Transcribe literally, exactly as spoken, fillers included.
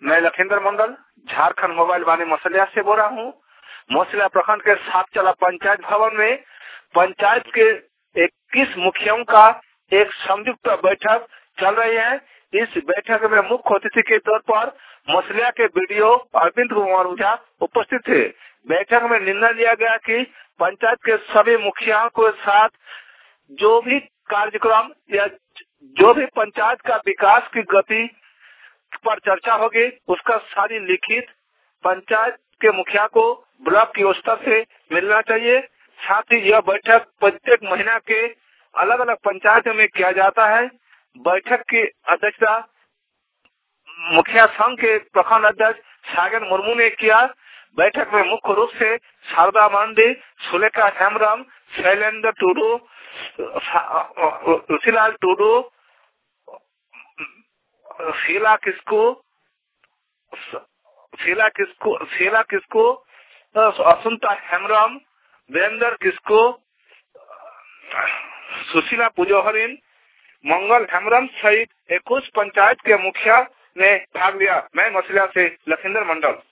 मैं लखींद्र मंडल झारखंड मोबाइल वाणी मसलिया से बोल रहा हूँ। मसलिया प्रखंड के सातचला पंचायत भवन में पंचायत के इक्कीस मुखियाओं का एक संयुक्त बैठक चल रही है। इस बैठक में मुख्य अतिथि के तौर पर मसलिया के बीडीओ अरविंद कुमार ओझा उपस्थित थे। बैठक में निर्णय लिया गया कि पंचायत के सभी मुखियाओं के साथ जो भी कार्यक्रम या जो भी पंचायत का विकास की गति पर चर्चा होगी उसका सारी लिखित पंचायत के मुखिया को ब्लॉक की स्तर से मिलना चाहिए। साथ ही यह बैठक प्रत्येक महीना के अलग अलग पंचायतों में किया जाता है। बैठक की अध्यक्षता मुखिया संघ के प्रखंड अध्यक्ष सागर मुर्मू ने किया। बैठक में मुख्य रूप से शारदा मांडी, सुलेखा हेमब्रम, शैलेंद्र टूडू, ऋषिलाल टूडू, शीला किस्कू शीला किस्कू शीला किस्कू असुंता हेमब्रम, वीरेंद्र किस्कू, सुशीला पुजोहरिन, मंगल हेमब्रम सहित इक्कीस पंचायत के मुखिया ने भाग लिया। मैं मसलिया से लखींद्र मंडल।